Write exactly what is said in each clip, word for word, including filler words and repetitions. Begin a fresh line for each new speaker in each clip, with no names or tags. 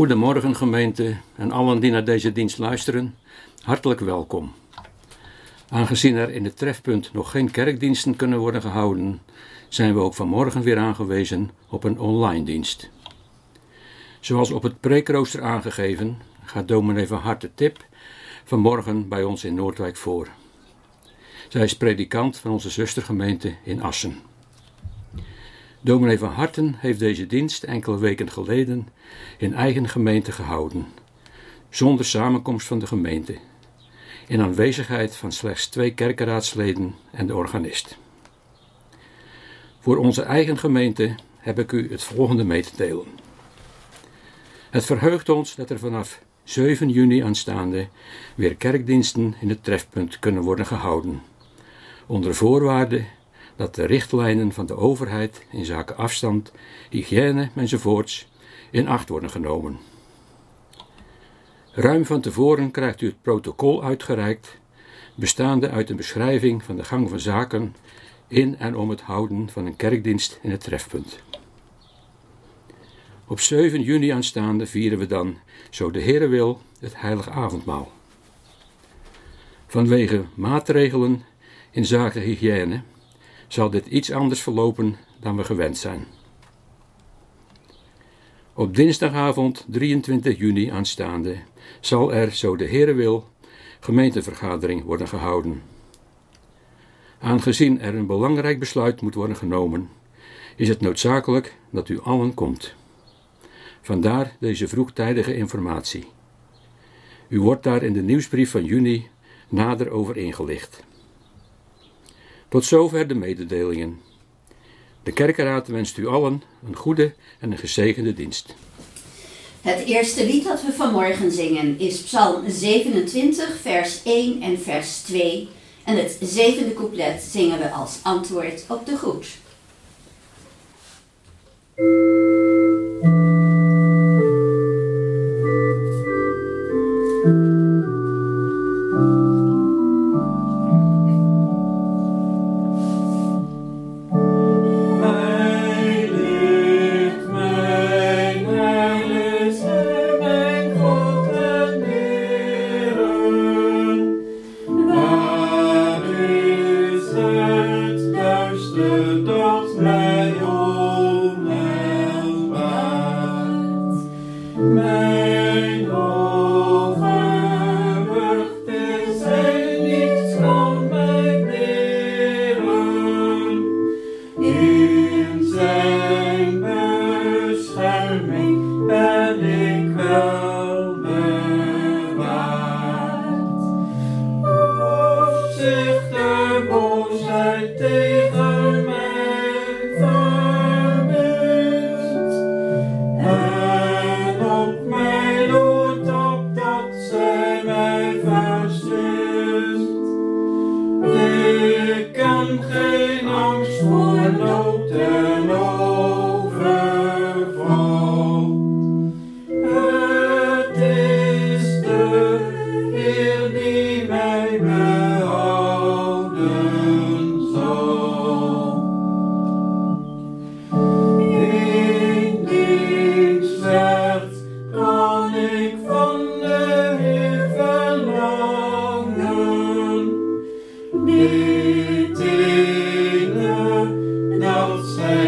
Goedemorgen gemeente en allen die naar deze dienst luisteren, hartelijk welkom. Aangezien er in het trefpunt nog geen kerkdiensten kunnen worden gehouden, zijn we ook vanmorgen weer aangewezen op een online dienst. Zoals op het preekrooster aangegeven, gaat dominee van Harte Tip vanmorgen bij ons in Noordwijk voor. Zij is predikant van onze zustergemeente in Assen. Dominee van Harten heeft deze dienst enkele weken geleden in eigen gemeente gehouden, zonder samenkomst van de gemeente, in aanwezigheid van slechts twee kerkenraadsleden en de organist. Voor onze eigen gemeente heb ik u het volgende mee te delen. Het verheugt ons dat er vanaf zeven juni aanstaande weer kerkdiensten in het trefpunt kunnen worden gehouden, onder voorwaarde dat de richtlijnen van de overheid in zaken afstand, hygiëne enzovoorts in acht worden genomen. Ruim van tevoren krijgt u het protocol uitgereikt, bestaande uit een beschrijving van de gang van zaken in en om het houden van een kerkdienst in het trefpunt. Op zeven juni aanstaande vieren we dan, zo de Heere wil, het heilige avondmaal. Vanwege maatregelen in zaken hygiëne zal dit iets anders verlopen dan we gewend zijn. Op dinsdagavond drieëntwintig juni aanstaande zal er, zo de Heere wil, gemeentevergadering worden gehouden. Aangezien er een belangrijk besluit moet worden genomen, is het noodzakelijk dat u allen komt. Vandaar deze vroegtijdige informatie. U wordt daar in de nieuwsbrief van juni nader over ingelicht. Tot zover de mededelingen. De kerkenraad wenst u allen een goede en een gezegende dienst.
Het eerste lied dat we vanmorgen zingen is Psalm zevenentwintig, vers één en vers twee. En het zevende couplet zingen we als antwoord op de groet.
Say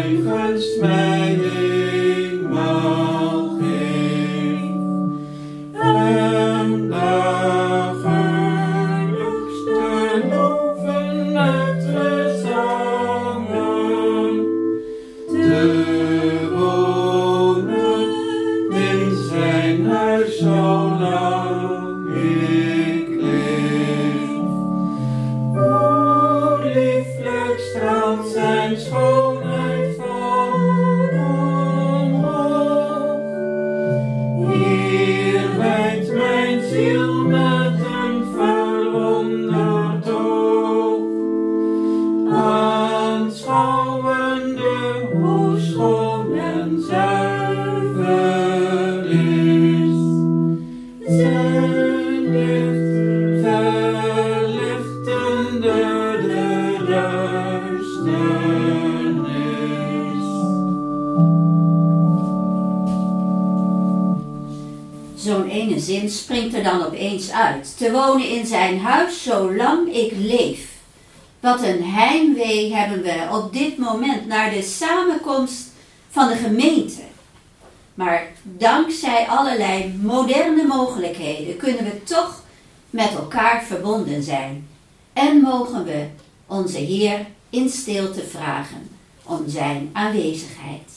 zin springt er dan opeens uit. Te wonen in zijn huis zolang ik leef. Wat een heimwee hebben we op dit moment naar de samenkomst van de gemeente. Maar dankzij allerlei moderne mogelijkheden kunnen we toch met elkaar verbonden zijn. En mogen we onze Heer in stilte vragen om zijn aanwezigheid.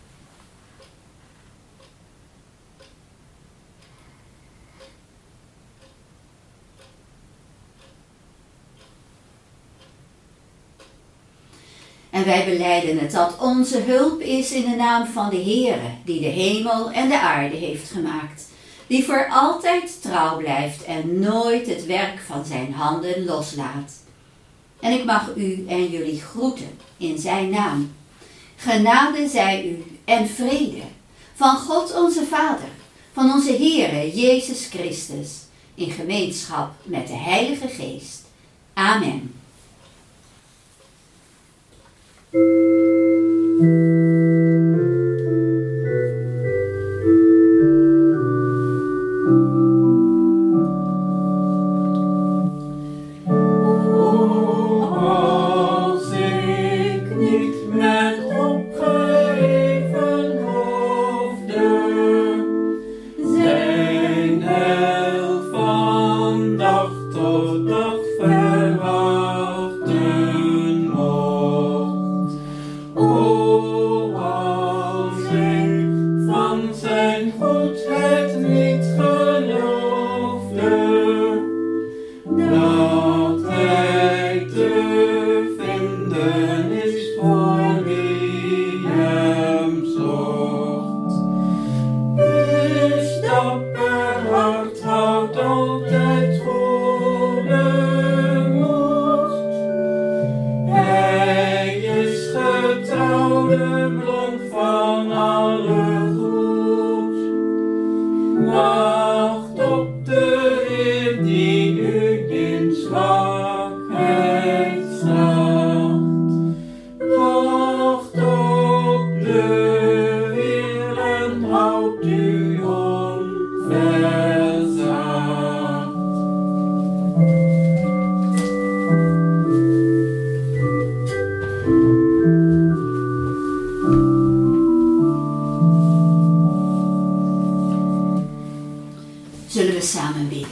En wij belijden het dat onze hulp is in de naam van de Heere, die de hemel en de aarde heeft gemaakt, die voor altijd trouw blijft en nooit het werk van zijn handen loslaat. En ik mag u en jullie groeten in zijn naam. Genade zij u en vrede van God onze Vader, van onze Heere Jezus Christus, in gemeenschap met de Heilige Geest. Amen. Zullen we samen bidden.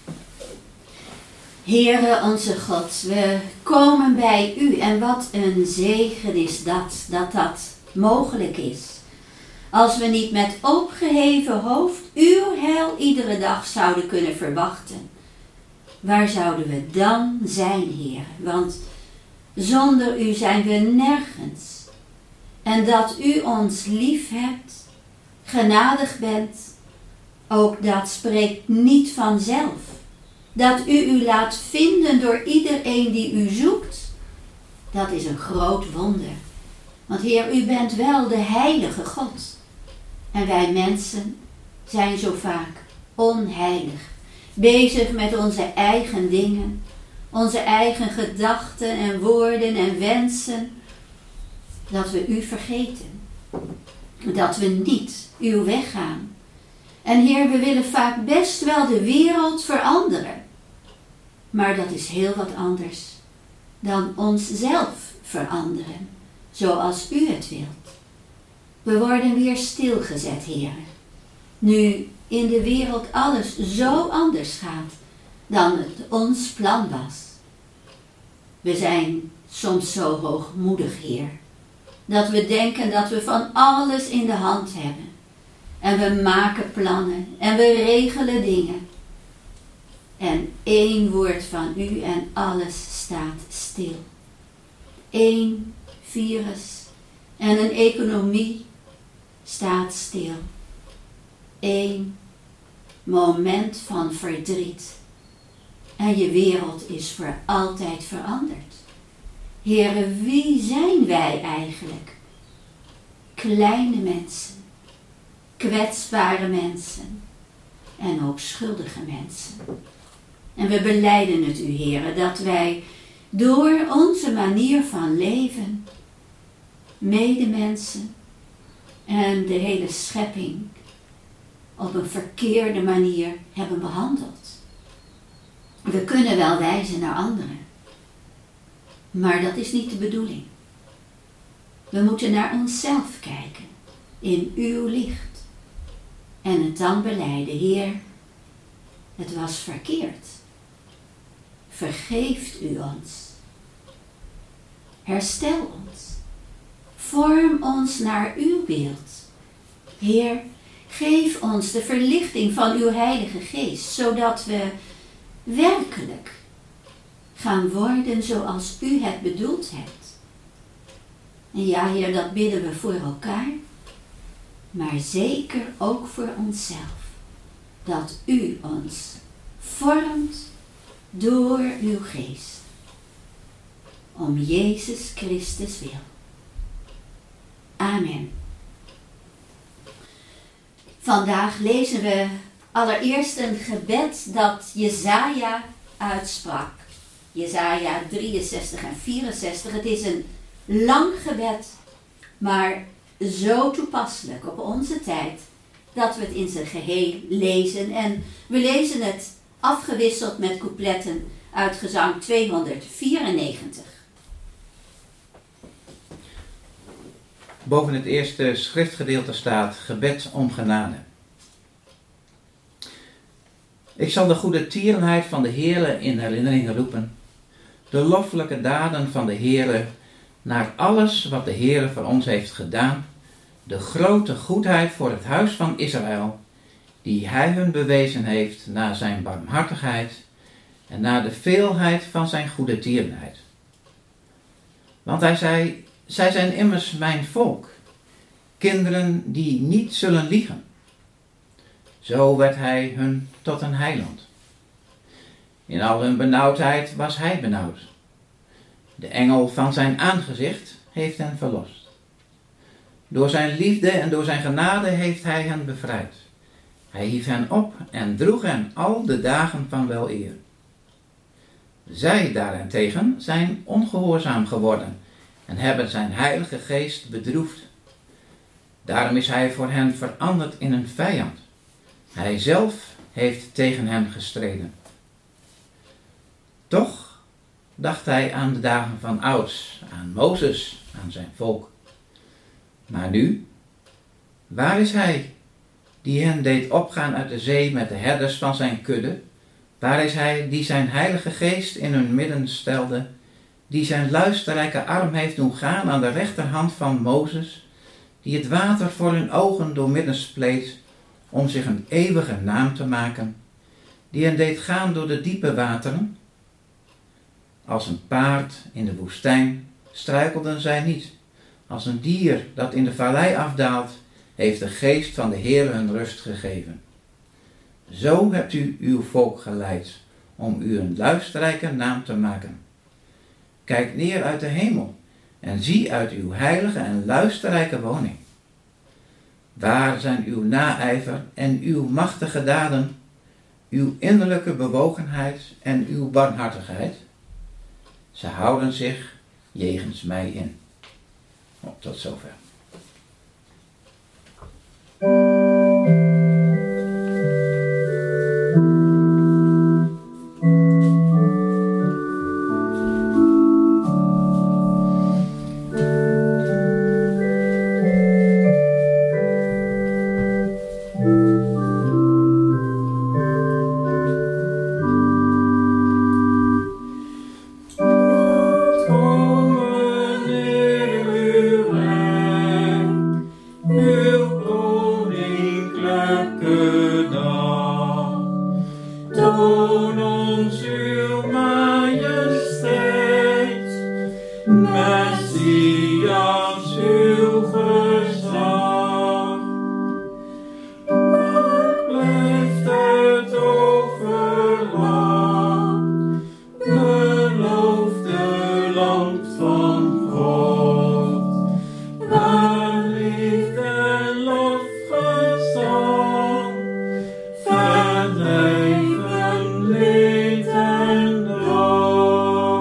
Heere onze God, we komen bij u en wat een zegen is dat, dat dat mogelijk is. Als we niet met opgeheven hoofd uw heil iedere dag zouden kunnen verwachten, waar zouden we dan zijn, Heere? Want zonder u zijn we nergens. En dat u ons lief hebt, genadig bent, ook dat spreekt niet vanzelf. Dat u u laat vinden door iedereen die u zoekt, dat is een groot wonder. Want Heer, u bent wel de heilige God. En wij mensen zijn zo vaak onheilig. Bezig met onze eigen dingen, onze eigen gedachten en woorden en wensen. Dat we u vergeten. Dat we niet uw weg gaan. En Heer, we willen vaak best wel de wereld veranderen. Maar dat is heel wat anders dan onszelf veranderen, zoals u het wilt. We worden weer stilgezet, Heer. Nu in de wereld alles zo anders gaat dan het ons plan was. We zijn soms zo hoogmoedig, Heer, dat we denken dat we van alles in de hand hebben. En we maken plannen en we regelen dingen. En één woord van u en alles staat stil. Eén virus en een economie staat stil. Eén moment van verdriet. En je wereld is voor altijd veranderd. Heere, wie zijn wij eigenlijk? Kleine mensen, kwetsbare mensen en ook schuldige mensen. En we belijden het u, Heere, dat wij door onze manier van leven, medemensen en de hele schepping op een verkeerde manier hebben behandeld. We kunnen wel wijzen naar anderen, maar dat is niet de bedoeling. We moeten naar onszelf kijken, in uw licht, en het dan belijden: Heer, het was verkeerd. Vergeeft u ons. Herstel ons. Vorm ons naar uw beeld. Heer, geef ons de verlichting van uw Heilige Geest, zodat we werkelijk gaan worden zoals u het bedoeld hebt. En ja, Heer, dat bidden we voor elkaar, maar zeker ook voor onszelf. Dat u ons vormt door uw Geest. Om Jezus Christus wil. Amen. Vandaag lezen we allereerst een gebed dat Jesaja uitsprak. Jesaja drieënzestig en vierenzestig. Het is een lang gebed, maar zo toepasselijk op onze tijd dat we het in zijn geheel lezen. En we lezen het afgewisseld met coupletten uit gezang tweehonderdvierennegentig.
Boven het eerste schriftgedeelte staat gebed om genade. Ik zal de goede tierenheid van de Heere in herinnering roepen, de loffelijke daden van de Heere, naar alles wat de Heere voor ons heeft gedaan, de grote goedheid voor het huis van Israël, die hij hun bewezen heeft na zijn barmhartigheid en na de veelheid van zijn goede tierenheid. Want hij zei: zij zijn immers mijn volk, kinderen die niet zullen liegen. Zo werd hij hun tot een heiland. In al hun benauwdheid was hij benauwd. De engel van zijn aangezicht heeft hen verlost. Door zijn liefde en door zijn genade heeft hij hen bevrijd. Hij hief hen op en droeg hen al de dagen van weleer. Zij daarentegen zijn ongehoorzaam geworden en hebben zijn heilige geest bedroefd. Daarom is hij voor hen veranderd in een vijand. Hij zelf heeft tegen hen gestreden. Toch dacht hij aan de dagen van ouds, aan Mozes, aan zijn volk. Maar nu, waar is hij die hen deed opgaan uit de zee met de herders van zijn kudde? Waar is hij die zijn heilige geest in hun midden stelde, die zijn luisterrijke arm heeft doen gaan aan de rechterhand van Mozes, die het water voor hun ogen doormidden spleet, om zich een eeuwige naam te maken, die hen deed gaan door de diepe wateren? Als een paard in de woestijn struikelden zij niet. Als een dier dat in de vallei afdaalt, heeft de geest van de Heer hun rust gegeven. Zo hebt u uw volk geleid, om u een luisterrijke naam te maken. Kijk neer uit de hemel en zie uit uw heilige en luisterrijke woning. Waar zijn uw naijver en uw machtige daden, uw innerlijke bewogenheid en uw barmhartigheid? Ze houden zich jegens mij in. Oh, tot zover.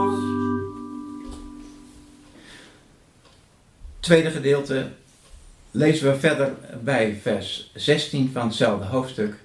Tweede gedeelte lezen we verder bij vers zestien van hetzelfde hoofdstuk.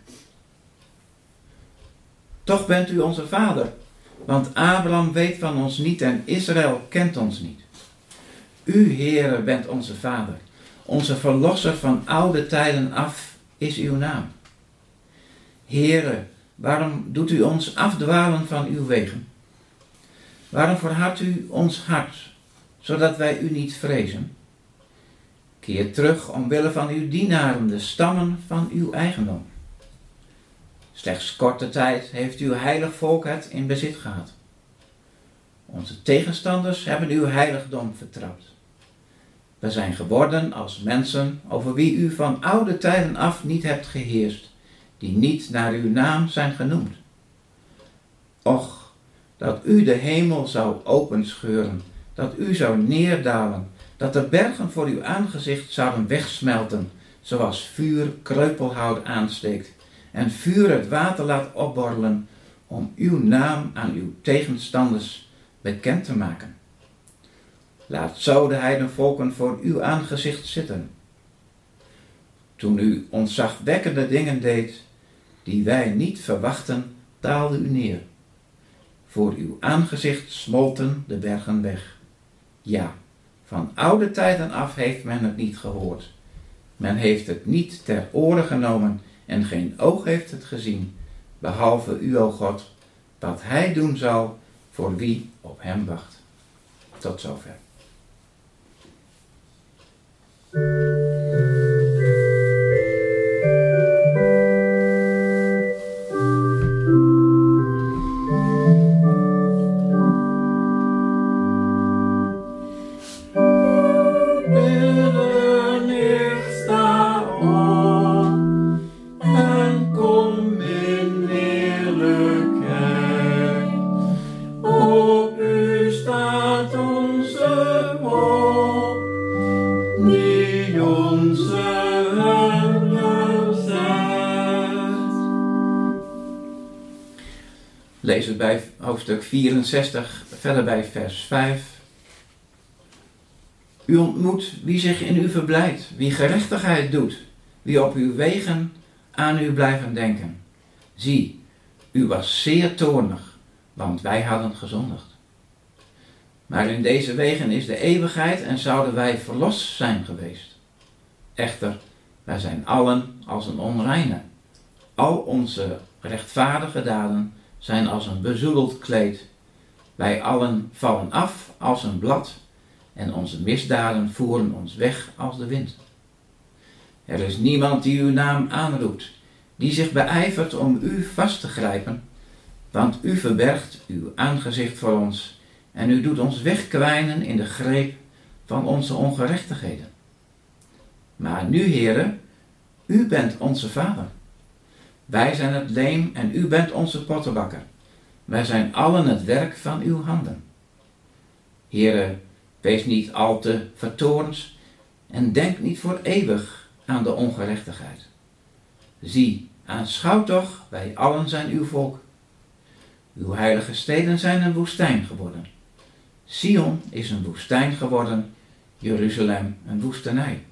Toch bent u onze vader, want Abraham weet van ons niet en Israël kent ons niet. U, Heere, bent onze vader. Onze verlosser van oude tijden af is uw naam. Heere, waarom doet u ons afdwalen van uw wegen? Waarom verhardt u ons hart, zodat wij u niet vrezen? Keer terug omwille van uw dienaren, de stammen van uw eigendom. Slechts korte tijd heeft uw heilig volk het in bezit gehad. Onze tegenstanders hebben uw heiligdom vertrapt. We zijn geworden als mensen over wie u van oude tijden af niet hebt geheerst, die niet naar uw naam zijn genoemd. Och, dat u de hemel zou openscheuren, dat u zou neerdalen, dat de bergen voor uw aangezicht zouden wegsmelten, zoals vuur kreupelhout aansteekt en vuur het water laat opborrelen, om uw naam aan uw tegenstanders bekend te maken. Laat zo de heidenvolken voor uw aangezicht zitten. Toen u ontzagwekkende dingen deed, die wij niet verwachten, daalde u neer. Voor uw aangezicht smolten de bergen weg. Ja, van oude tijden af heeft men het niet gehoord. Men heeft het niet ter oren genomen en geen oog heeft het gezien, behalve u, o God, wat hij doen zal voor wie op hem wacht. Tot zover. Lezen we bij hoofdstuk vierenzestig, verder bij vers vijf. U ontmoet wie zich in u verblijdt, wie gerechtigheid doet, wie op uw wegen aan u blijven denken. Zie, u was zeer toornig, want wij hadden gezondigd. Maar in deze wegen is de eeuwigheid en zouden wij verlost zijn geweest. Echter, wij zijn allen als een onreine. Al onze rechtvaardige daden zijn als een bezoedeld kleed. Wij allen vallen af als een blad en onze misdaden voeren ons weg als de wind. Er is niemand die uw naam aanroept, die zich beijvert om u vast te grijpen, want u verbergt uw aangezicht voor ons en u doet ons wegkwijnen in de greep van onze ongerechtigheden. Maar nu, Heere, u bent onze Vader. Wij zijn het leem en u bent onze pottenbakker. Wij zijn allen het werk van uw handen. Heere, wees niet al te vertoornd en denk niet voor eeuwig aan de ongerechtigheid. Zie, aanschouw toch, wij allen zijn uw volk. Uw heilige steden zijn een woestijn geworden. Sion is een woestijn geworden, Jeruzalem een woestenij.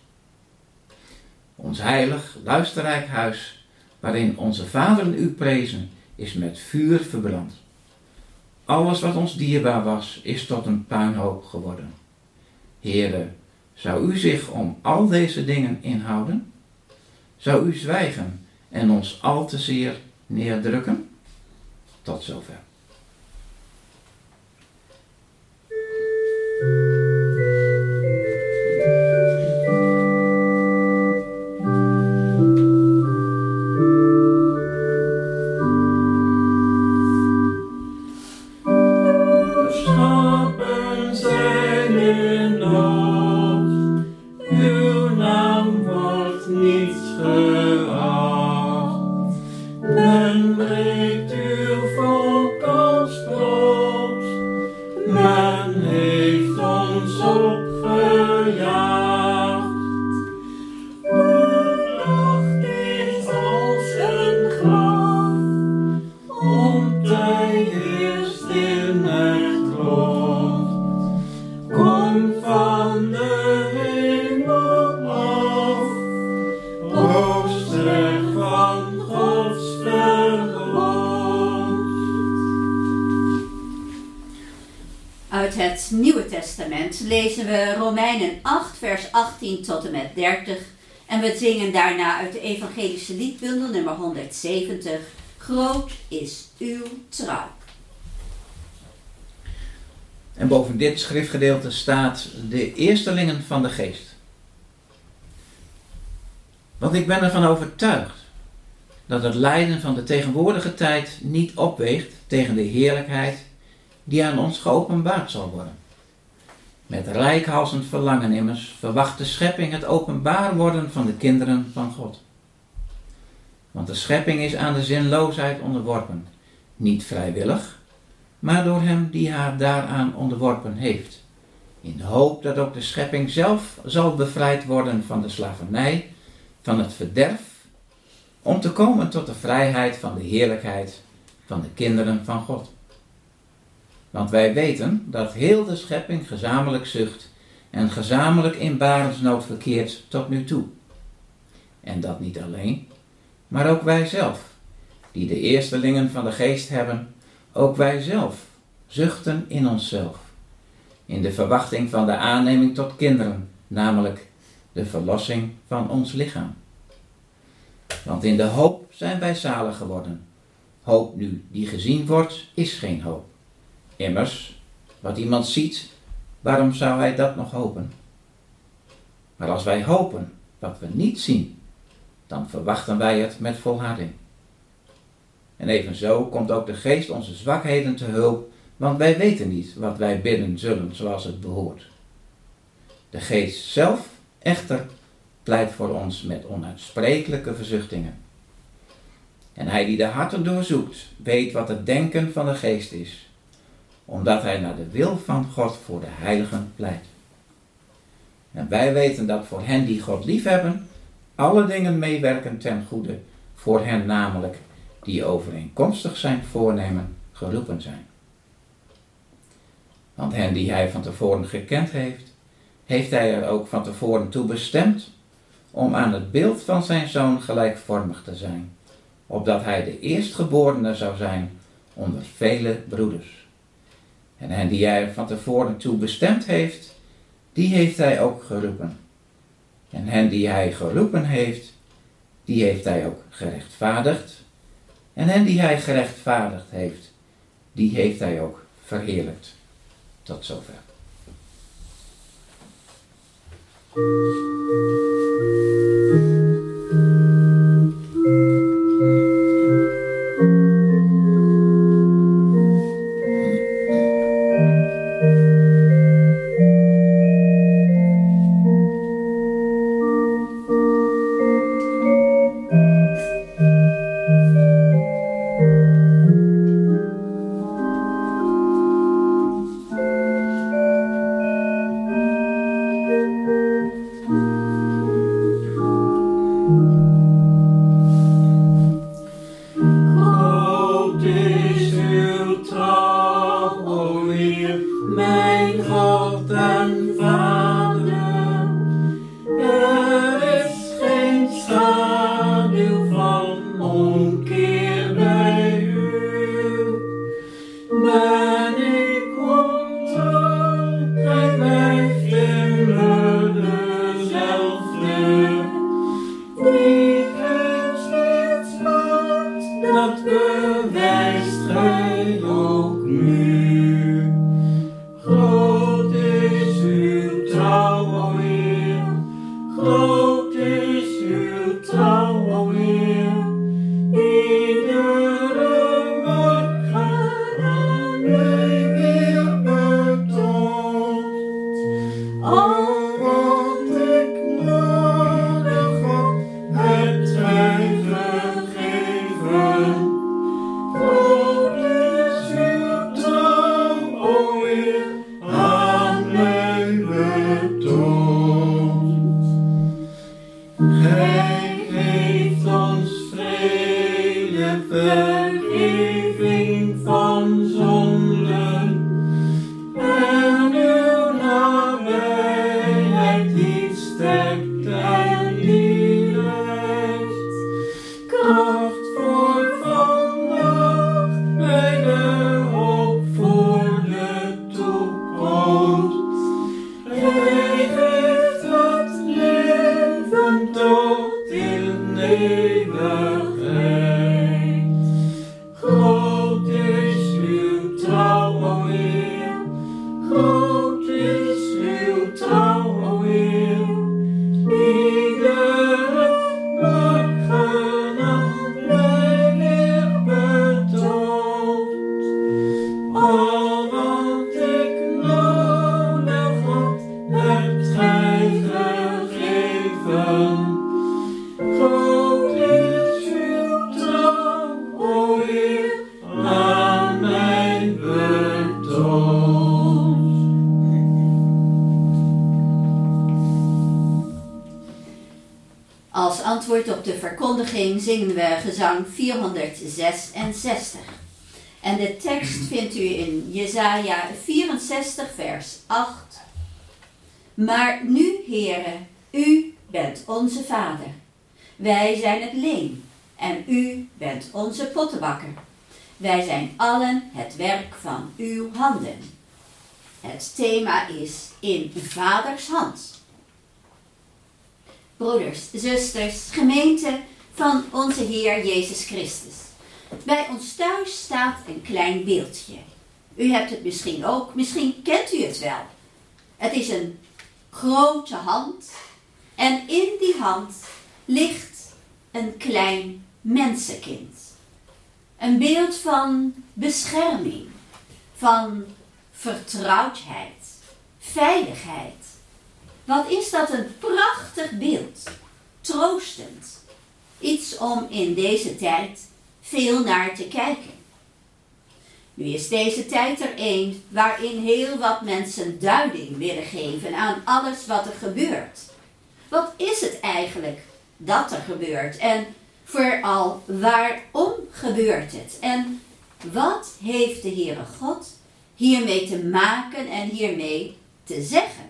Ons heilig, luisterrijk huis, waarin onze vaderen u prezen, is met vuur verbrand. Alles wat ons dierbaar was, is tot een puinhoop geworden. Heere, zou u zich om al deze dingen inhouden? Zou u zwijgen en ons al te zeer neerdrukken? Tot zover.
Men breekt uw volk
Uit het Nieuwe Testament lezen we Romeinen acht, vers achttien tot en met dertig. En we zingen daarna uit de evangelische liedbundel nummer honderdzeventig. Groot is uw trouw.
En boven dit schriftgedeelte staat de eerstelingen van de geest. Want ik ben ervan overtuigd dat het lijden van de tegenwoordige tijd niet opweegt tegen de heerlijkheid die aan ons geopenbaard zal worden. Met reikhalzend verlangen immers verwacht de schepping het openbaar worden van de kinderen van God. Want de schepping is aan de zinloosheid onderworpen, niet vrijwillig, maar door hem die haar daaraan onderworpen heeft, in de hoop dat ook de schepping zelf zal bevrijd worden van de slavernij, van het verderf, om te komen tot de vrijheid van de heerlijkheid van de kinderen van God. Want wij weten dat heel de schepping gezamenlijk zucht en gezamenlijk in barensnood verkeert tot nu toe. En dat niet alleen, maar ook wij zelf, die de eerstelingen van de geest hebben, ook wij zelf zuchten in onszelf, in de verwachting van de aanneming tot kinderen, namelijk de verlossing van ons lichaam. Want in de hoop zijn wij zalig geworden. Hoop nu die gezien wordt, is geen hoop. Immers, wat iemand ziet, waarom zou hij dat nog hopen? Maar als wij hopen wat we niet zien, dan verwachten wij het met volharding. En evenzo komt ook de geest onze zwakheden te hulp, want wij weten niet wat wij bidden zullen zoals het behoort. De geest zelf echter pleit voor ons met onuitsprekelijke verzuchtingen. En hij die de harten doorzoekt, weet wat het denken van de geest is, omdat hij naar de wil van God voor de heiligen pleit. En wij weten dat voor hen die God liefhebben, alle dingen meewerken ten goede, voor hen namelijk die overeenkomstig zijn voornemen geroepen zijn. Want hen die hij van tevoren gekend heeft, heeft hij er ook van tevoren toe bestemd om aan het beeld van zijn zoon gelijkvormig te zijn, opdat hij de eerstgeborene zou zijn onder vele broeders. En hen die hij er van tevoren toe bestemd heeft, die heeft hij ook geroepen. En hen die hij geroepen heeft, die heeft hij ook gerechtvaardigd. En hen die hij gerechtvaardigd heeft, die heeft hij ook verheerlijkt. Tot zover.
bewijst gij ook nu. Groot
Groot is uw trouw, o Heer, iedere morgen aan mij weer betoont. Al wat ik nodig had, hebt gij gegeven. Groot is uw trouw, o Heer, aan mij betoond.
Als antwoord op de verkondiging zingen we gezang vierhonderdzesenzestig. En de tekst vindt u in Jesaja vierenzestig vers acht. Maar nu, Heere, u bent onze Vader. Wij zijn het leem en u bent onze pottenbakker. Wij zijn allen het werk van uw handen. Het thema is in vaders hand. Broeders, zusters, gemeente van onze Heer Jezus Christus. Bij ons thuis staat een klein beeldje. U hebt het misschien ook, misschien kent u het wel. Het is een grote hand en in die hand ligt een klein mensenkind. Een beeld van bescherming, van vertrouwdheid, veiligheid. Wat is dat een prachtig beeld, troostend. Iets om in deze tijd veel naar te kijken. Nu is deze tijd er een waarin heel wat mensen duiding willen geven aan alles wat er gebeurt. Wat is het eigenlijk dat er gebeurt en vooral waarom gebeurt het? En wat heeft de Heere God hiermee te maken en hiermee te zeggen?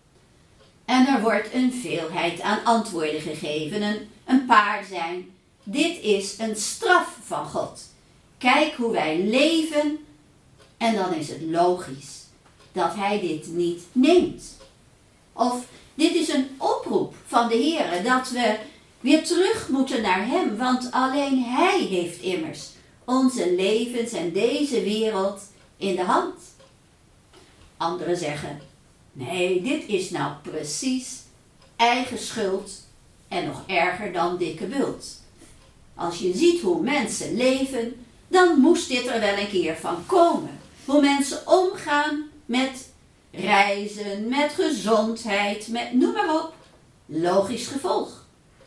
En er wordt een veelheid aan antwoorden gegeven. Een, een paar zijn, dit is een straf van God. Kijk hoe wij leven en dan is het logisch dat hij dit niet neemt. Of dit is een oproep van de Heere dat we weer terug moeten naar hem, want alleen hij heeft immers onze levens en deze wereld in de hand. Anderen zeggen, nee, dit is nou precies eigen schuld en nog erger dan dikke bult. Als je ziet hoe mensen leven, dan moest dit er wel een keer van komen. Hoe mensen omgaan met reizen, met gezondheid, met noem maar op, logisch gevolg.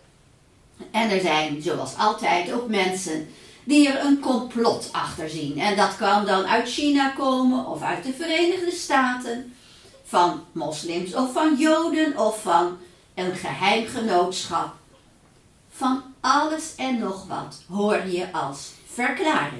En er zijn, zoals altijd, ook mensen die er een complot achter zien. En dat kan dan uit China komen of uit de Verenigde Staten, van moslims of van Joden of van een geheimgenootschap. Van alles en nog wat hoor je als verklaring.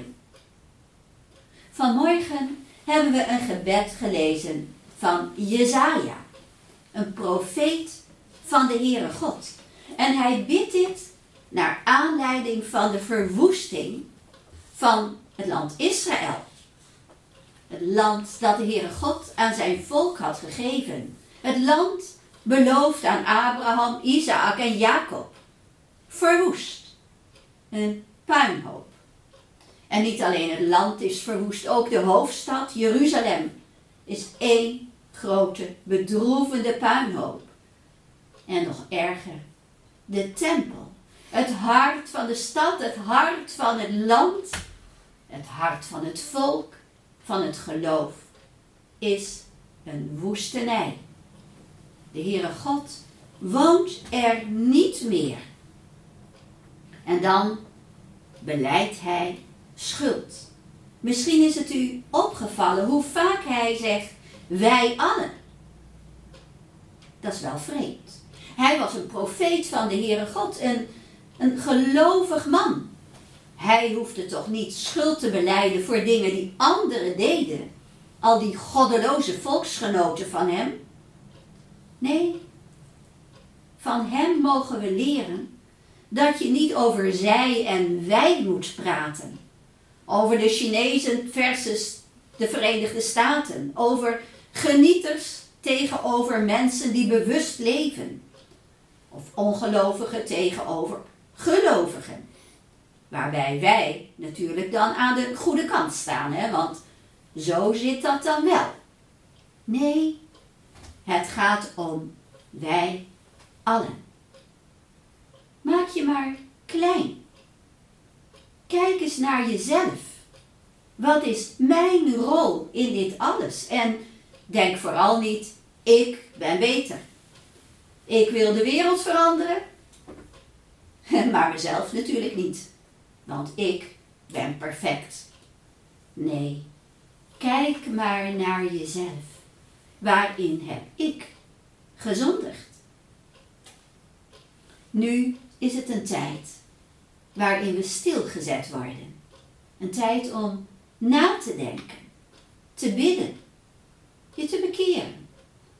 Vanmorgen hebben we een gebed gelezen van Jesaja, een profeet van de Heere God. En hij bidt dit naar aanleiding van de verwoesting van het land Israël. Het land dat de Heere God aan zijn volk had gegeven. Het land beloofd aan Abraham, Isaac en Jacob. Verwoest. Een puinhoop. En niet alleen het land is verwoest, ook de hoofdstad Jeruzalem is één grote bedroevende puinhoop. En nog erger, de tempel. Het hart van de stad, het hart van het land, het hart van het volk, van het geloof, is een woestenij. De Heere God woont er niet meer. En dan belijdt hij schuld. Misschien is het u opgevallen hoe vaak hij zegt, wij allen. Dat is wel vreemd. Hij was een profeet van de Heere God, een, een gelovig man. Hij hoefde toch niet schuld te belijden voor dingen die anderen deden. Al die goddeloze volksgenoten van hem. Nee, van hem mogen we leren dat je niet over zij en wij moet praten. Over de Chinezen versus de Verenigde Staten. Over genieters tegenover mensen die bewust leven. Of ongelovigen tegenover gelovigen. Waarbij wij natuurlijk dan aan de goede kant staan, hè? Want zo zit dat dan wel. Nee, het gaat om wij allen. Maak je maar klein. Kijk eens naar jezelf. Wat is mijn rol in dit alles? En denk vooral niet, ik ben beter. Ik wil de wereld veranderen. Maar mezelf natuurlijk niet. Want ik ben perfect. Nee, kijk maar naar jezelf. Waarin heb ik gezondigd? Nu is het een tijd waarin we stilgezet worden. Een tijd om na te denken, te bidden, je te bekeren.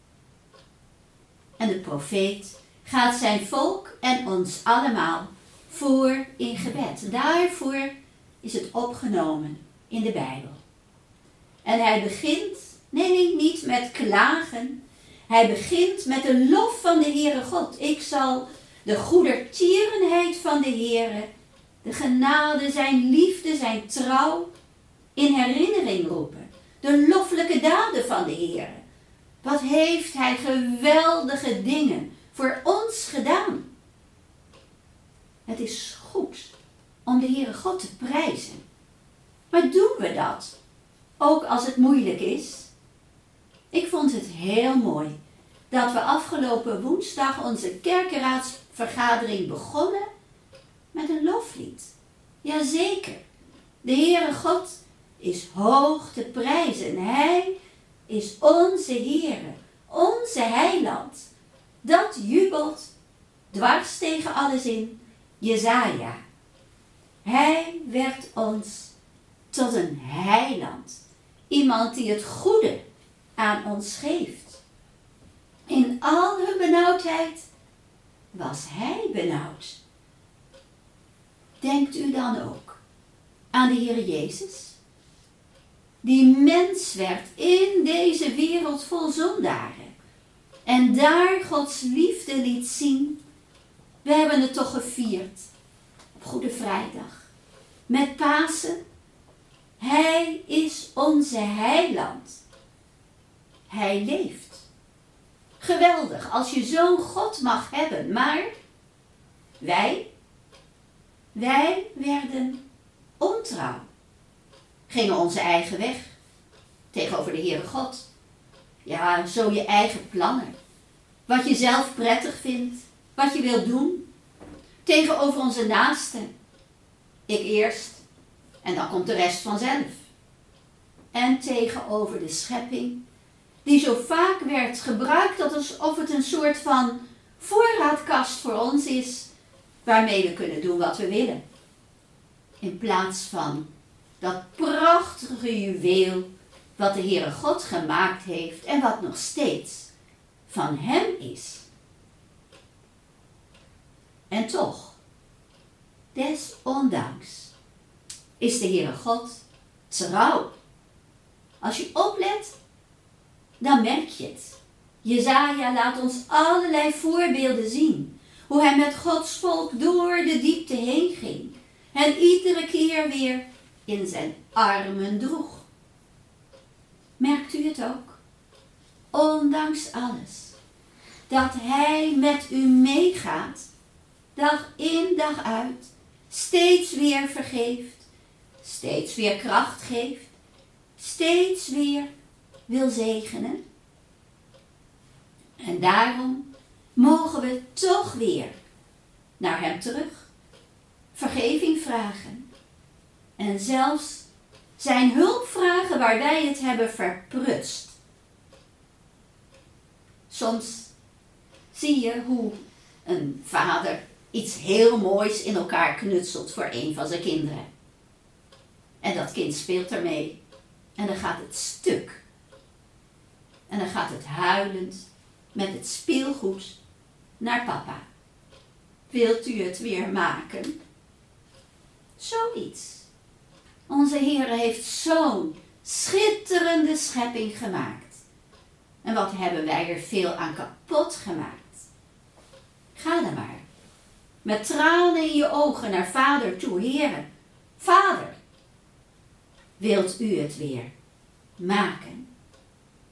En de profeet gaat zijn volk en ons allemaal voor in gebed. Daarvoor is het opgenomen in de Bijbel. En hij begint, nee, niet met klagen. Hij begint met de lof van de Heere God. Ik zal de goedertierenheid van de Heere, de genade, zijn liefde, zijn trouw in herinnering roepen. De loffelijke daden van de Heere. Wat heeft hij geweldige dingen voor ons gedaan. Het is goed om de Heere God te prijzen. Maar doen we dat? Ook als het moeilijk is? Ik vond het heel mooi dat we afgelopen woensdag onze kerkenraadsvergadering begonnen met een loflied. Jazeker, de Heere God is hoog te prijzen. Hij is onze Heere, onze heiland. Dat jubelt dwars tegen alles in Jesaja. Hij werd ons tot een heiland. Iemand die het goede aan ons geeft. In al hun benauwdheid was hij benauwd. Denkt u dan ook aan de Heer Jezus? Die mens werd in deze wereld vol zondaren. En daar Gods liefde liet zien. We hebben het toch gevierd op Goede Vrijdag. Met Pasen. Hij is onze heiland. Hij leeft. Geweldig als je zo'n God mag hebben. Maar wij, wij werden ontrouw. Gingen onze eigen weg tegenover de Heere God. Ja, zo je eigen plannen. Wat je zelf prettig vindt. Wat je wilt doen. Tegenover onze naasten. Ik eerst. En dan komt de rest vanzelf. En tegenover de schepping. Die zo vaak werd gebruikt alsof het een soort van voorraadkast voor ons is. Waarmee we kunnen doen wat we willen. In plaats van dat prachtige juweel wat de Heere God gemaakt heeft en wat nog steeds van hem is. En toch, desondanks, is de Heere God trouw. Als je oplet, dan merk je het. Jesaja laat ons allerlei voorbeelden zien. Hoe hij met Gods volk door de diepte heen ging. En iedere keer weer in zijn armen droeg. Merkt u het ook? Ondanks alles. Dat hij met u meegaat. Dag in dag uit. Steeds weer vergeeft. Steeds weer kracht geeft. Steeds weer wil zegenen. En daarom mogen we toch weer naar hem terug. Vergeving vragen. En zelfs zijn hulp vragen waar wij het hebben verprutst. Soms zie je hoe een vader iets heel moois in elkaar knutselt voor een van zijn kinderen. En dat kind speelt ermee. En dan gaat het stuk. En dan gaat het huilend met het speelgoed naar papa. Wilt u het weer maken? Zoiets. Onze Heere heeft zo'n schitterende schepping gemaakt. En wat hebben wij er veel aan kapot gemaakt. Ga dan maar. Met tranen in je ogen naar vader toe. Heere, vader, wilt u het weer maken?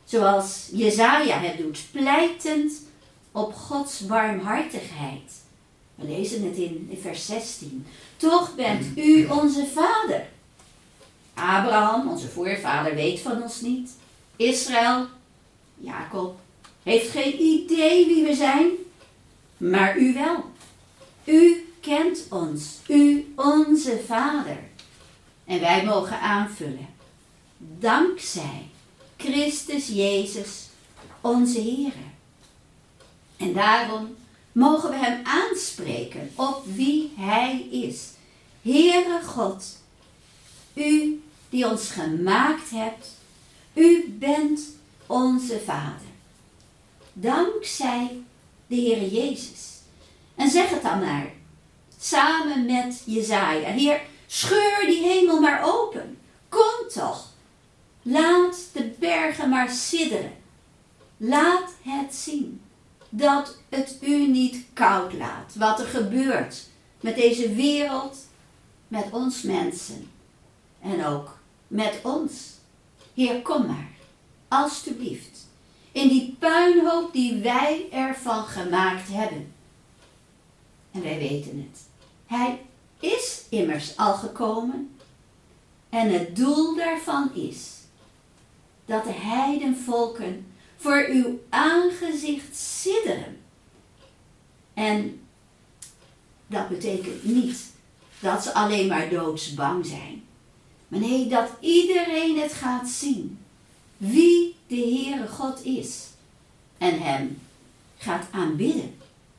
zoals Jesaja het doet, pleitend op Gods barmhartigheid. We lezen het in, in vers zestien. Toch bent u onze vader. Abraham, onze voorvader, weet van ons niet. Israël, Jacob, heeft geen idee wie we zijn, maar u wel. U kent ons, u onze vader. En wij mogen aanvullen, dankzij Christus Jezus, onze Heere. En daarom mogen we hem aanspreken op wie hij is. Heere God, u die ons gemaakt hebt, u bent onze Vader. Dankzij de Heere Jezus. En zeg het dan maar, samen met Jesaja. Heer, scheur die hemel maar open. Kom toch. Laat de bergen maar sidderen. Laat het zien dat het u niet koud laat. Wat er gebeurt met deze wereld, met ons mensen en ook met ons. Heer, kom maar, alstublieft, in die puinhoop die wij ervan gemaakt hebben. En wij weten het. Hij is immers al gekomen en het doel daarvan is dat de heidenvolken voor uw aangezicht sidderen. En dat betekent niet dat ze alleen maar doodsbang zijn. Maar nee, dat iedereen het gaat zien. Wie de Heere God is. En hem gaat aanbidden.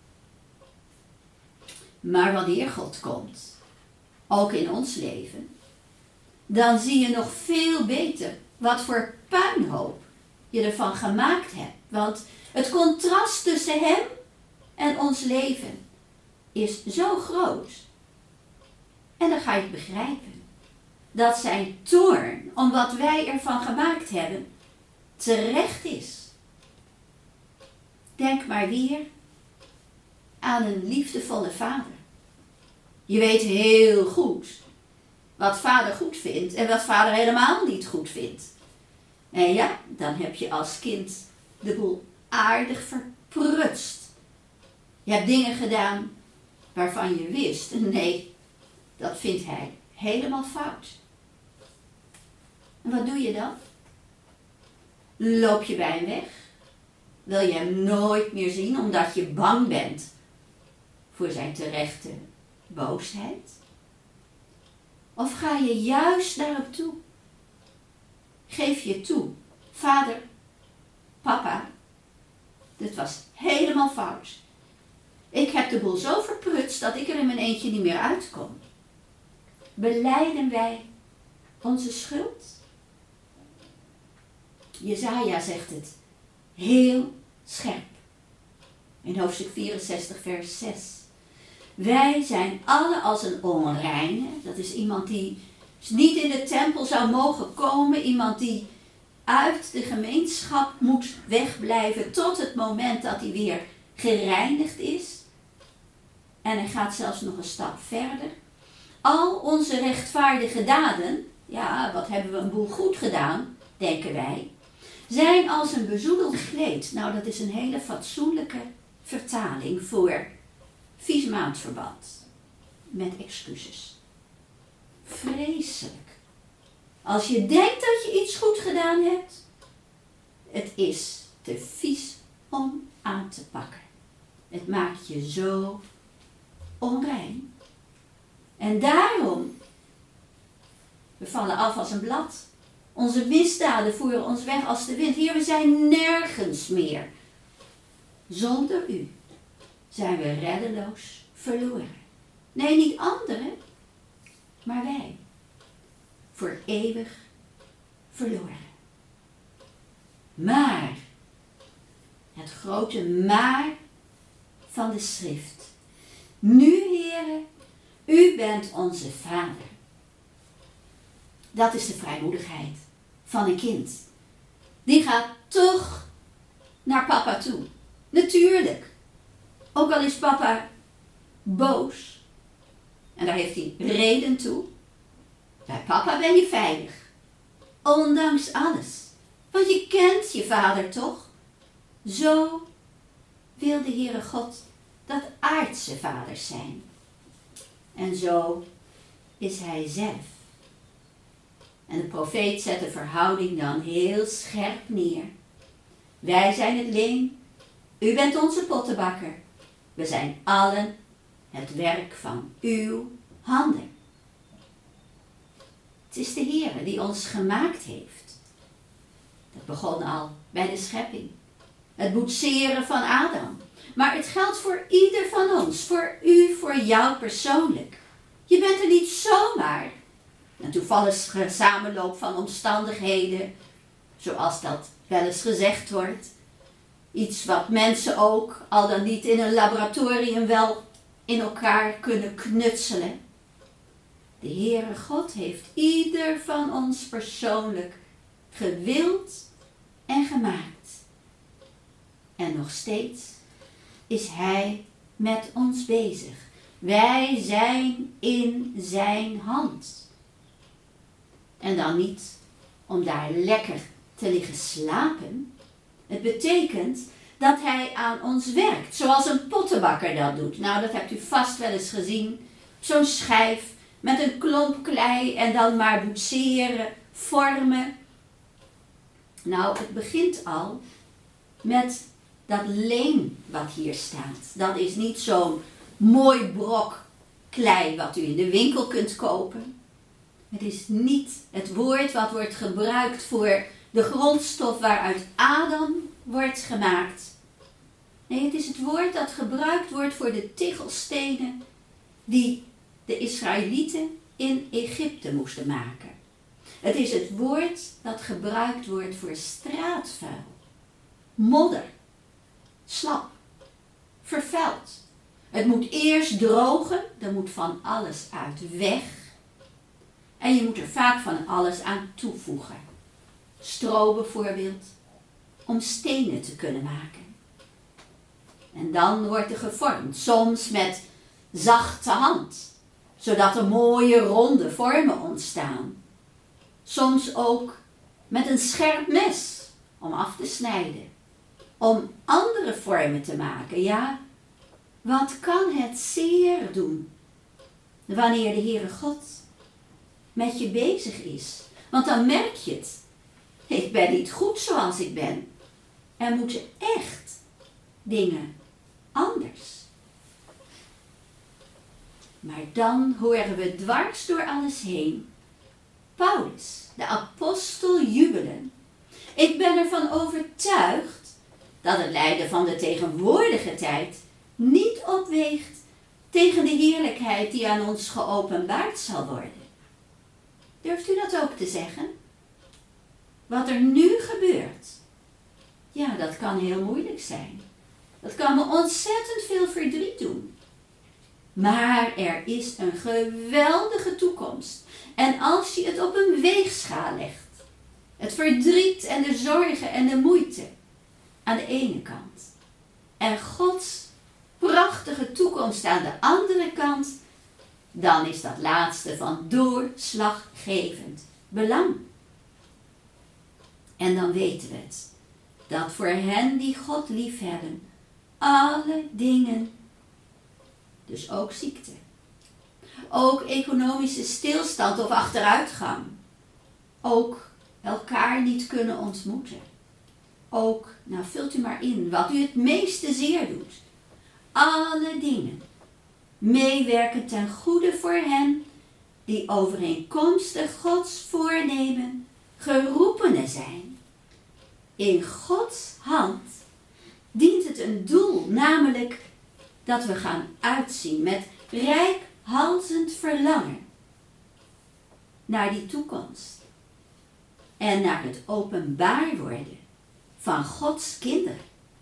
Maar wanneer God komt, ook in ons leven, dan zie je nog veel beter wat voor puinhoop je ervan gemaakt hebt. Want het contrast tussen hem en ons leven is zo groot. En dan ga je het begrijpen. Dat zijn toorn, om wat wij ervan gemaakt hebben, terecht is. Denk maar weer aan een liefdevolle vader. Je weet heel goed wat vader goed vindt en wat vader helemaal niet goed vindt. En ja, dan heb je als kind de boel aardig verprutst. Je hebt dingen gedaan waarvan je wist, nee, dat vindt hij helemaal fout. En wat doe je dan? Loop je bij hem weg? Wil je hem nooit meer zien omdat je bang bent voor zijn terechte boosheid? Of ga je juist daarop toe? Geef je toe, vader, papa, dit was helemaal fout. Ik heb de boel zo verprutst dat ik er in mijn eentje niet meer uitkom. Belijden wij onze schuld? Jesaja zegt het heel scherp. In hoofdstuk vierenzestig vers zes. Wij zijn alle als een onreine. Dat is iemand die niet in de tempel zou mogen komen. Iemand die uit de gemeenschap moet wegblijven tot het moment dat hij weer gereinigd is. En hij gaat zelfs nog een stap verder. Al onze rechtvaardige daden, ja, wat hebben we een boel goed gedaan, denken wij, zijn als een bezoedeld kleed. Nou, dat is een hele fatsoenlijke vertaling voor vies maandverband. Met excuses. Vreselijk. Als je denkt dat je iets goed gedaan hebt, het is te vies om aan te pakken. Het maakt je zo onrein. En daarom, we vallen af als een blad. Onze misdaden voeren ons weg als de wind. Heer, we zijn nergens meer. Zonder u zijn we reddeloos verloren. Nee, niet anderen, maar wij. Voor eeuwig verloren. Maar, het grote maar van de schrift. Nu, Heere, u bent onze vader. Dat is de vrijmoedigheid van een kind. Die gaat toch naar papa toe. Natuurlijk. Ook al is papa boos. En daar heeft hij reden toe. Bij papa ben je veilig. Ondanks alles. Want je kent je vader toch? Zo wil de Heere God dat aardse vaders zijn. En zo is hij zelf. En de profeet zet de verhouding dan heel scherp neer. Wij zijn het leen, u bent onze pottenbakker. We zijn allen het werk van uw handen. Het is de Heere die ons gemaakt heeft. Dat begon al bij de schepping. Het boetseren van Adam. Maar het geldt voor ieder van ons. Voor u, voor jou persoonlijk. Je bent er niet zomaar. Een toevallige samenloop van omstandigheden. Zoals dat wel eens gezegd wordt. Iets wat mensen ook, al dan niet in een laboratorium, wel in elkaar kunnen knutselen. De Heere God heeft ieder van ons persoonlijk gewild en gemaakt. En nog steeds is Hij met ons bezig. Wij zijn in zijn hand. En dan niet om daar lekker te liggen slapen. Het betekent dat Hij aan ons werkt, zoals een pottenbakker dat doet. Nou, dat hebt u vast wel eens gezien. Zo'n schijf met een klomp klei en dan maar boetseren, vormen. Nou, het begint al met dat leem wat hier staat. Dat is niet zo'n mooi brok klei wat u in de winkel kunt kopen. Het is niet het woord wat wordt gebruikt voor de grondstof waaruit Adam wordt gemaakt. Nee, het is het woord dat gebruikt wordt voor de tichelstenen die de Israëlieten in Egypte moesten maken. Het is het woord dat gebruikt wordt voor straatvuil, modder, slap, vervuild. Het moet eerst drogen, er moet van alles uit weg. En je moet er vaak van alles aan toevoegen. Stro bijvoorbeeld, om stenen te kunnen maken. En dan wordt er gevormd, soms met zachte hand, zodat er mooie ronde vormen ontstaan. Soms ook met een scherp mes, om af te snijden. Om andere vormen te maken, ja. Wat kan het zeer doen, wanneer de Heere God met je bezig is. Want dan merk je het. Ik ben niet goed zoals ik ben. Er moeten echt dingen anders. Maar dan horen we dwars door alles heen Paulus, de apostel, jubelen. Ik ben ervan overtuigd dat het lijden van de tegenwoordige tijd niet opweegt tegen de heerlijkheid die aan ons geopenbaard zal worden. Durft u dat ook te zeggen? Wat er nu gebeurt, ja, dat kan heel moeilijk zijn. Dat kan me ontzettend veel verdriet doen. Maar er is een geweldige toekomst. En als je het op een weegschaal legt, het verdriet en de zorgen en de moeite aan de ene kant, en Gods prachtige toekomst aan de andere kant, dan is dat laatste van doorslaggevend belang. En dan weten we het, dat voor hen die God liefhebben, alle dingen, dus ook ziekte, ook economische stilstand of achteruitgang, ook elkaar niet kunnen ontmoeten, ook, nou vult u maar in, wat u het meeste zeer doet, alle dingen meewerken ten goede voor hen die overeenkomstig Gods voornemen geroepenen zijn. In Gods hand dient het een doel, namelijk dat we gaan uitzien met reikhalzend verlangen naar die toekomst en naar het openbaar worden van Gods kinderen.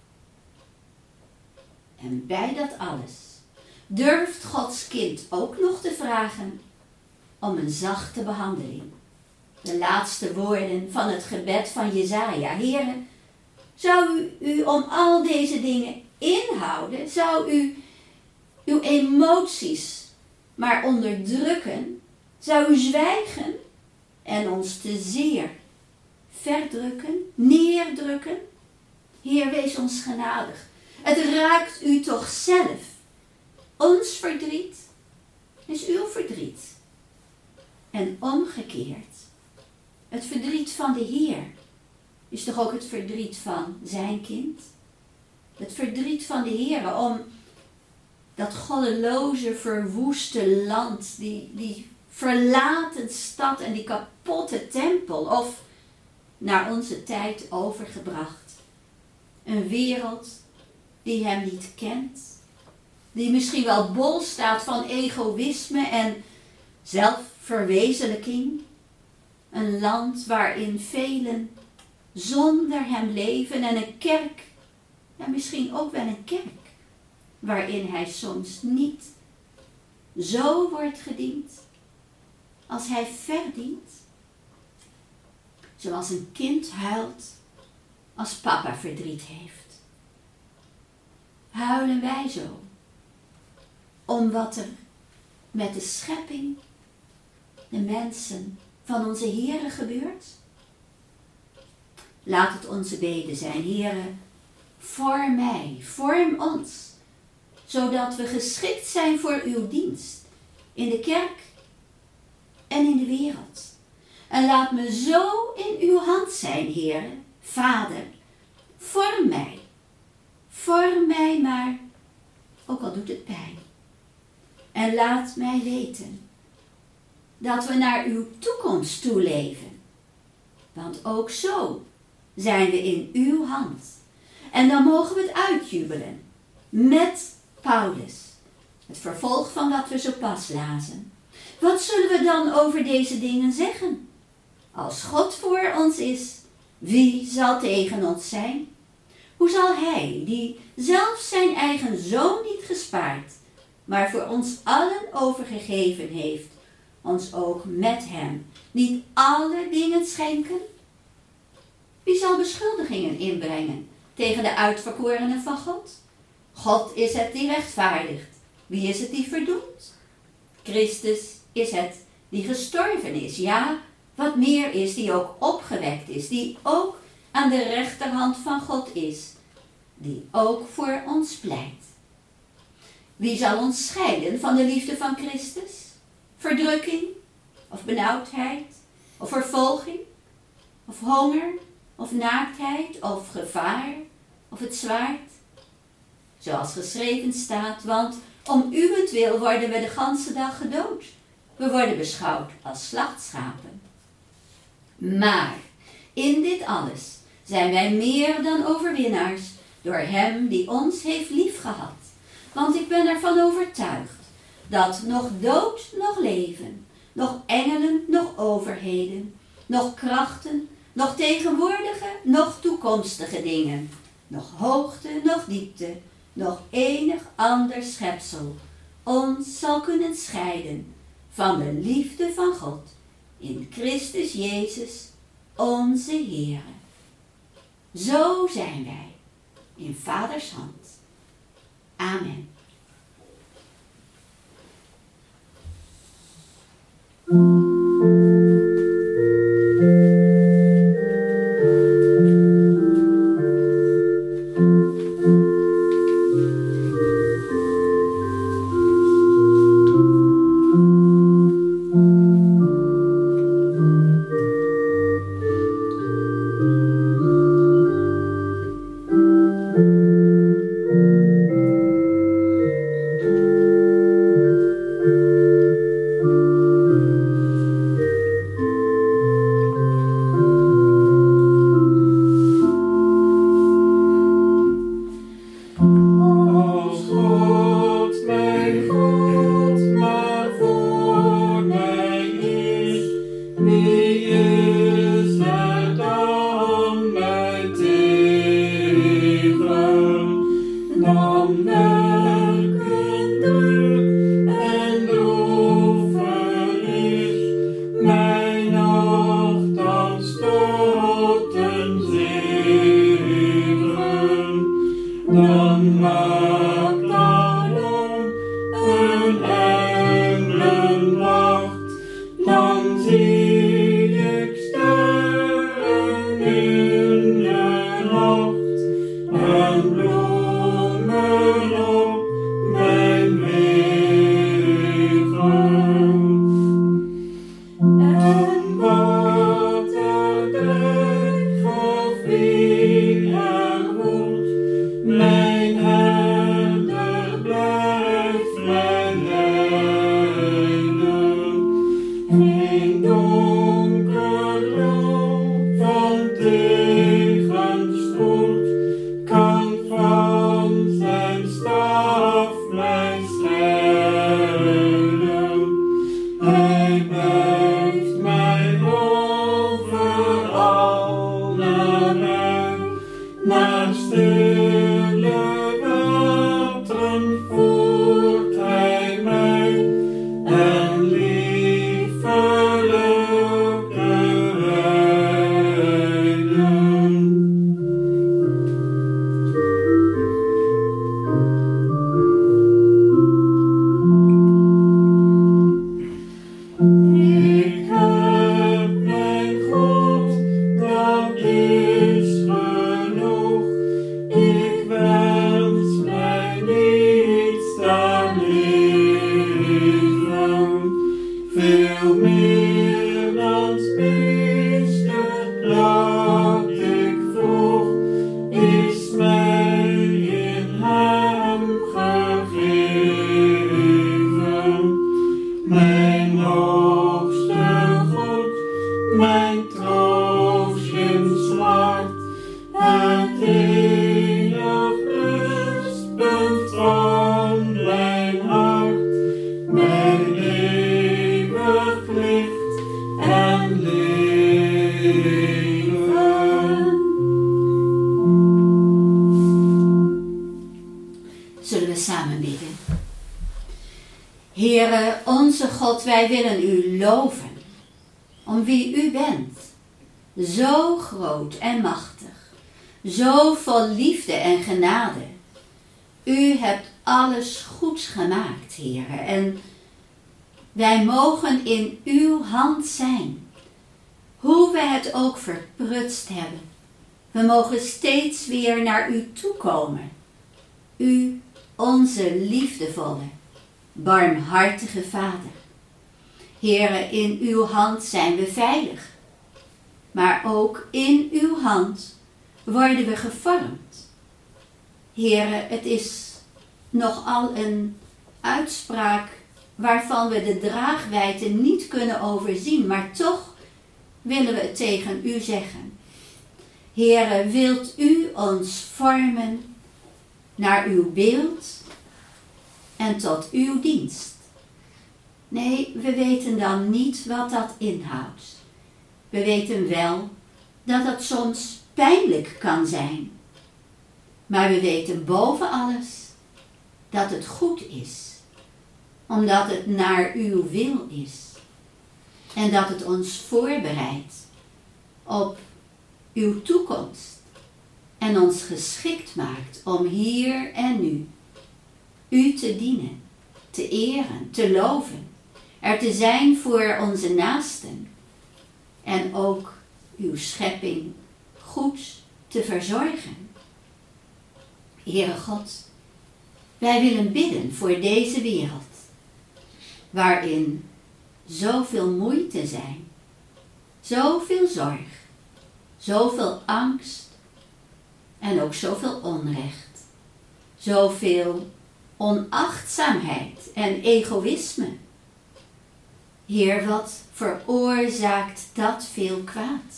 En bij dat alles durft Gods kind ook nog te vragen om een zachte behandeling. De laatste woorden van het gebed van Jesaja. Heere, zou u u om al deze dingen inhouden? Zou u uw emoties maar onderdrukken? Zou u zwijgen en ons te zeer verdrukken, neerdrukken. Heer, wees ons genadig. Het raakt u toch zelf. Ons verdriet is uw verdriet. En omgekeerd. Het verdriet van de Heer is toch ook het verdriet van zijn kind? Het verdriet van de Heer om dat goddeloze, verwoeste land, die, die verlaten stad en die kapotte tempel, of naar onze tijd overgebracht. Een wereld die hem niet kent, die misschien wel bol staat van egoïsme en zelfverwezenlijking. Een land waarin velen zonder hem leven en een kerk, en misschien ook wel een kerk, waarin hij soms niet zo wordt gediend als hij verdient. Zoals een kind huilt als papa verdriet heeft. Huilen wij zo om wat er met de schepping, de mensen van onze Heere gebeurt? Laat het onze bede zijn, Heere, vorm mij, vorm ons, zodat we geschikt zijn voor uw dienst in de kerk en in de wereld. En laat me zo in uw hand zijn, Heere, Vader, vorm mij, vorm mij maar, ook al doet het pijn. En laat mij weten dat we naar uw toekomst toe leven. Want ook zo zijn we in uw hand. En dan mogen we het uitjubelen met Paulus. Het vervolg van wat we zo pas lazen. Wat zullen we dan over deze dingen zeggen? Als God voor ons is, wie zal tegen ons zijn? Hoe zal hij, die zelf zijn eigen zoon niet gespaard, maar voor ons allen overgegeven heeft, ons ook met hem niet alle dingen schenken? Wie zal beschuldigingen inbrengen tegen de uitverkorenen van God? God is het die rechtvaardigt. Wie is het die verdoemt? Christus is het die gestorven is. Ja, wat meer is, die ook opgewekt is. Die ook aan de rechterhand van God is. Die ook voor ons pleit. Wie zal ons scheiden van de liefde van Christus? Verdrukking? Of benauwdheid? Of vervolging? Of honger? Of naaktheid? Of gevaar? Of het zwaard? Zoals geschreven staat, want om uwentwil worden we de ganse dag gedood. We worden beschouwd als slachtschapen. Maar in dit alles zijn wij meer dan overwinnaars door hem die ons heeft liefgehad. Want ik ben ervan overtuigd dat nog dood, nog leven, nog engelen, nog overheden, nog krachten, nog tegenwoordige, nog toekomstige dingen, nog hoogte, nog diepte, nog enig ander schepsel ons zal kunnen scheiden van de liefde van God in Christus Jezus, onze Heere. Zo zijn wij in Vaders hand. Amen.
Dan zie ik sterren bracht en bloemen op mijn wegen. En wat er dreigt of wie er woelt, mijn herder blijft mij leiden. Geen donker loop van tegenspoed kan van zijn staf mij scheiden. Hij blijft mij overal nabij, naar stille wateren voert hij mij en liefelijke weiden. Ik heb mijn God, dat is genoeg. Ik wens mij niets dan leven. Veel meer dan spitste dat ik vroeg, is mij in hem gegeven. Mijn hoogste goed, mijn troost in smart, het eeuwig rustpunt van mijn hart, mijn eeuwig licht en leven.
Zullen we samen bidden? Heere, onze God, wij willen u loven om wie u bent. Zo groot en machtig, zo vol liefde en genade. U hebt alles goeds gemaakt, Heere, en wij mogen in uw hand zijn. Hoe we het ook verprutst hebben, we mogen steeds weer naar u toekomen. U, onze liefdevolle, barmhartige Vader. Heere, in uw hand zijn we veilig, maar ook in uw hand worden we gevormd. Heere, het is nogal een uitspraak waarvan we de draagwijdte niet kunnen overzien, maar toch willen we het tegen u zeggen. Heere, wilt u ons vormen naar uw beeld en tot uw dienst? Nee, we weten dan niet wat dat inhoudt. We weten wel dat dat soms pijnlijk kan zijn. Maar we weten boven alles dat het goed is, omdat het naar uw wil is. En dat het ons voorbereidt op uw toekomst en ons geschikt maakt om hier en nu u te dienen, te eren, te loven, er te zijn voor onze naasten en ook uw schepping goed te verzorgen. Heere God, wij willen bidden voor deze wereld, waarin zoveel moeite zijn, zoveel zorg, zoveel angst en ook zoveel onrecht, zoveel onachtzaamheid en egoïsme. Heer, wat veroorzaakt dat veel kwaad?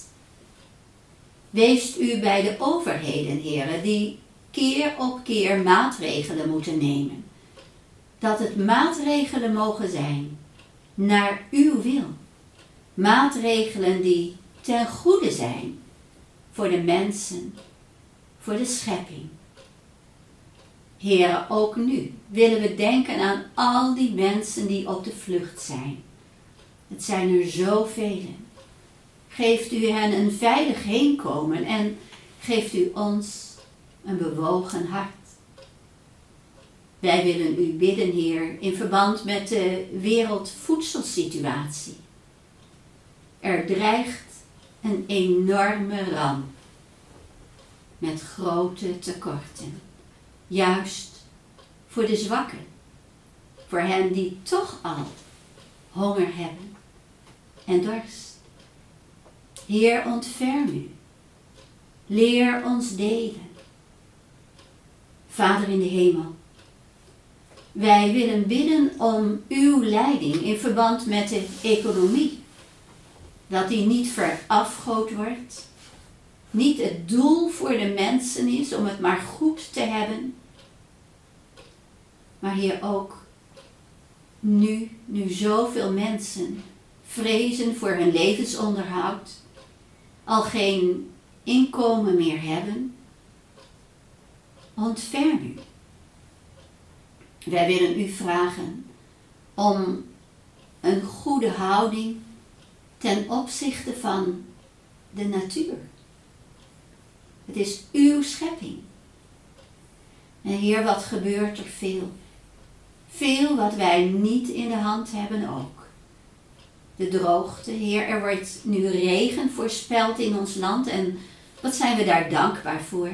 Weest u bij de overheden, heren, die keer op keer maatregelen moeten nemen. Dat het maatregelen mogen zijn naar uw wil. Maatregelen die ten goede zijn voor de mensen, voor de schepping. Heren, ook nu willen we denken aan al die mensen die op de vlucht zijn. Het zijn er zoveel. Geeft u hen een veilig heenkomen en geeft u ons een bewogen hart. Wij willen u bidden, Heer, in verband met de wereldvoedselsituatie. Er dreigt een enorme ramp. met grote tekorten. Juist voor de zwakken, voor hen die toch al honger hebben en dorst. Heer, ontferm u. Leer ons delen. Vader in de hemel, wij willen bidden om uw leiding in verband met de economie. Dat die niet verafgood wordt, niet het doel voor de mensen is om het maar goed te hebben. Maar Heer, ook nu, nu zoveel mensen vrezen voor hun levensonderhoud, al geen inkomen meer hebben, ontferm u. Wij willen u vragen om een goede houding ten opzichte van de natuur. Het is uw schepping. En Heer, wat gebeurt er veel? Veel wat wij niet in de hand hebben ook. De droogte, Heer, er wordt nu regen voorspeld in ons land en wat zijn we daar dankbaar voor.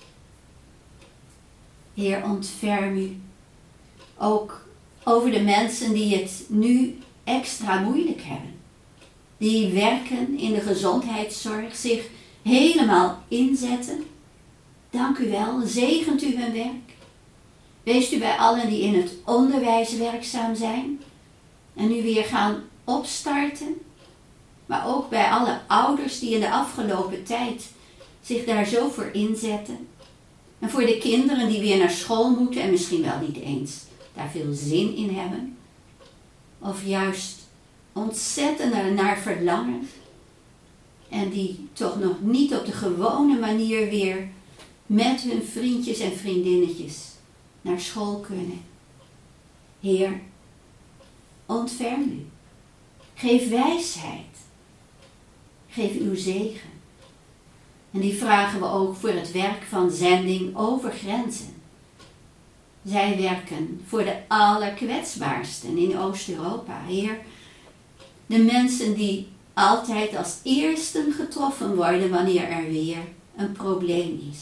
Heer, ontferm u ook over de mensen die het nu extra moeilijk hebben. Die werken in de gezondheidszorg, zich helemaal inzetten. Dank u wel, zegent u hun werk. Wees u bij allen die in het onderwijs werkzaam zijn en nu weer gaan opstarten. Maar ook bij alle ouders die in de afgelopen tijd zich daar zo voor inzetten. En voor de kinderen die weer naar school moeten en misschien wel niet eens daar veel zin in hebben. Of juist ontzettend ernaar verlangen. En die toch nog niet op de gewone manier weer met hun vriendjes en vriendinnetjes naar school kunnen. Heer, ontferm u. Geef wijsheid. Geef uw zegen. En die vragen we ook voor het werk van zending over grenzen. Zij werken voor de allerkwetsbaarsten in Oost-Europa. Heer, de mensen die altijd als eersten getroffen worden wanneer er weer een probleem is.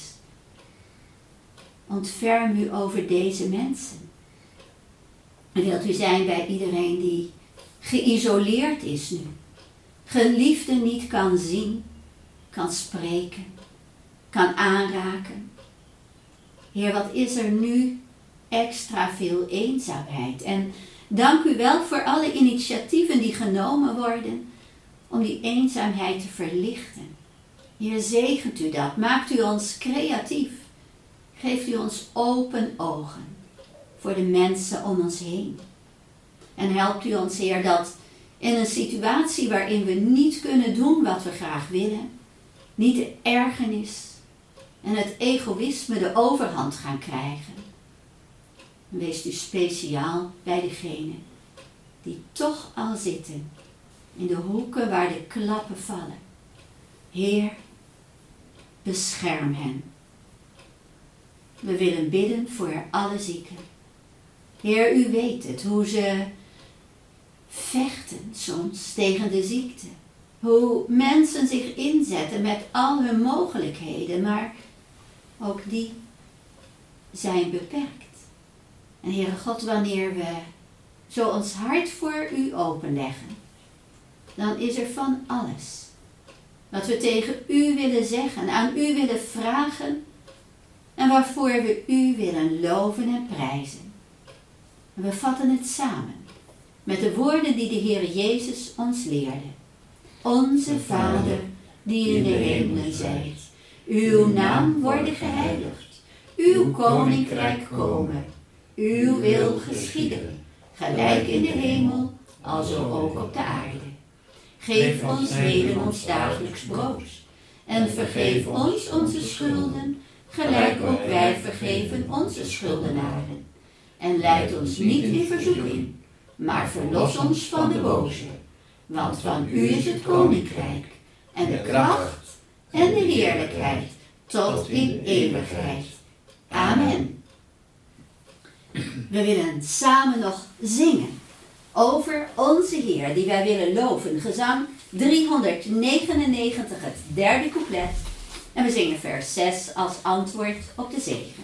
Ontferm u over deze mensen. En wilt u zijn bij iedereen die geïsoleerd is nu. Geliefden niet kan zien, kan spreken, kan aanraken. Heer, wat is er nu extra veel eenzaamheid. En dank u wel voor alle initiatieven die genomen worden om die eenzaamheid te verlichten. Heer, zegent u dat. Maakt u ons creatief. Geeft u ons open ogen voor de mensen om ons heen. En helpt u ons, Heer, dat in een situatie waarin we niet kunnen doen wat we graag willen, niet de ergernis en het egoïsme de overhand gaan krijgen. Wees u speciaal bij degenen die toch al zitten in de hoeken waar de klappen vallen. Heer, bescherm hen. We willen bidden voor alle zieken. Heer, u weet het, hoe ze vechten soms tegen de ziekte. Hoe mensen zich inzetten met al hun mogelijkheden, maar ook die zijn beperkt. En Heere God, wanneer we zo ons hart voor u openleggen, dan is er van alles wat we tegen u willen zeggen, aan u willen vragen en waarvoor we u willen loven en prijzen. En we vatten het samen met de woorden die de Heer Jezus ons leerde. Onze Vader, die in de hemelen zijt, uw naam worden geheiligd, uw koninkrijk komen, uw wil geschieden, gelijk in de hemel, alzo ook op de aarde. Geef ons heden ons dagelijks brood, en vergeef ons onze schulden, gelijk ook wij vergeven onze schuldenaren. En leid ons niet in verzoeking, maar verlos ons van de boze. Want van u is het koninkrijk, en de kracht, en de heerlijkheid, tot in eeuwigheid. Amen. We willen samen nog zingen over onze Heer, die wij willen loven. Gezang driehonderdnegenennegentig, het derde couplet. En we zingen vers zes als antwoord op de zegen.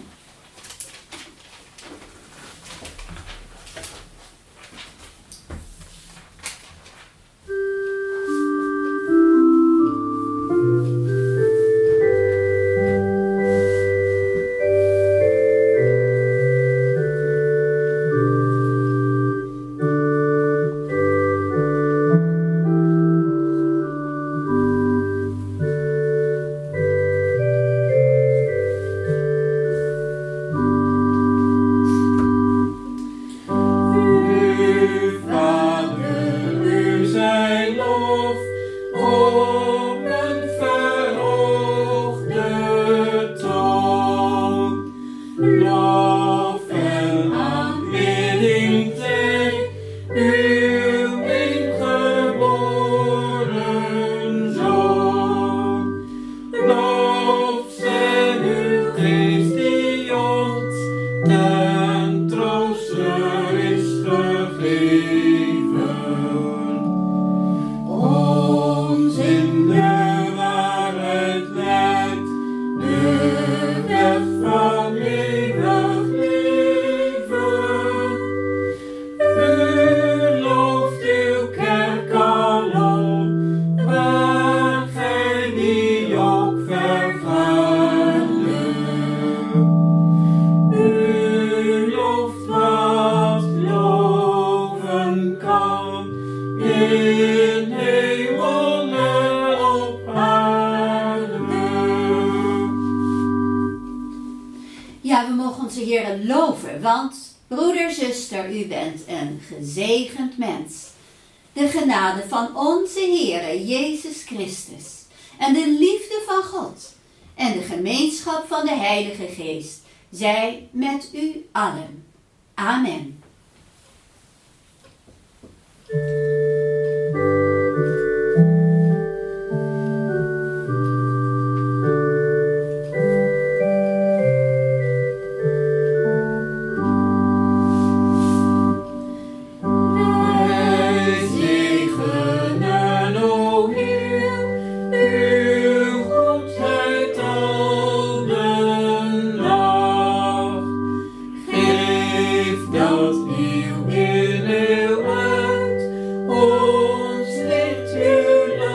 Ja, we mogen onze Heer loven, want broeder, zuster, u bent een gezegend mens. De genade van onze Heere Jezus Christus en de liefde van God en de gemeenschap van de Heilige Geest zij met u allen. Amen.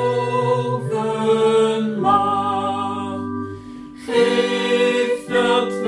Geef dat